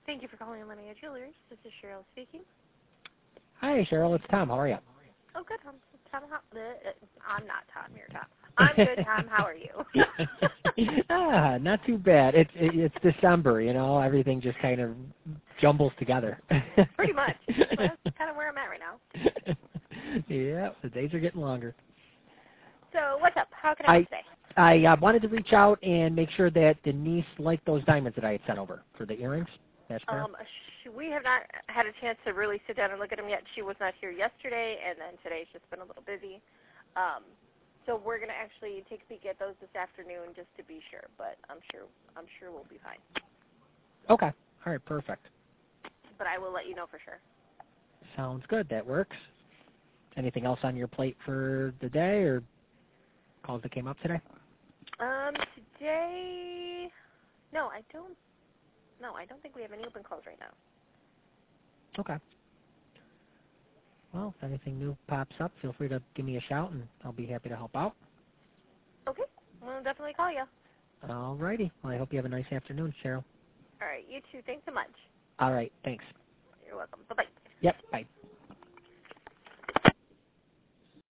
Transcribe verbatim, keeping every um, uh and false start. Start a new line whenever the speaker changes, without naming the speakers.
Thank you for calling Linnea Jewelers. This is Cheryl speaking.
Hi, Cheryl. It's Tom. How are you?
Oh, good, Tom. Tom, how, uh, I'm not Tom. You're Tom. I'm good, Tom. How are you?
ah, not too bad. It's it, it's December, you know. Everything just kind of jumbles together.
Pretty much. Well, that's kind of where I'm at right now.
Yeah, the days are getting longer.
So what's up? How can I help today?
I uh, wanted to reach out and make sure that Denise liked those diamonds that I had sent over for the earrings.
Um, sh we have not had a chance to really sit down and look at them yet. She was not here yesterday, and then today's just been a little busy. Um, so we're going to actually take a peek at those this afternoon just to be sure, but I'm sure I'm sure we'll be fine.
Okay. All right, perfect.
But I will let you know for sure.
Sounds good. That works. Anything else on your plate for the day or calls that came up today?
Um, today, no, I don't, no, I don't think we have any open calls right now.
Okay. Well, if anything new pops up, feel free to give me a shout, and I'll be happy to help out.
Okay, we'll definitely call you.
All righty. Well, I hope you have a nice afternoon, Cheryl.
All right, you too. Thanks so much.
All right. Thanks.
You're welcome. Bye-bye.
Yep. Bye.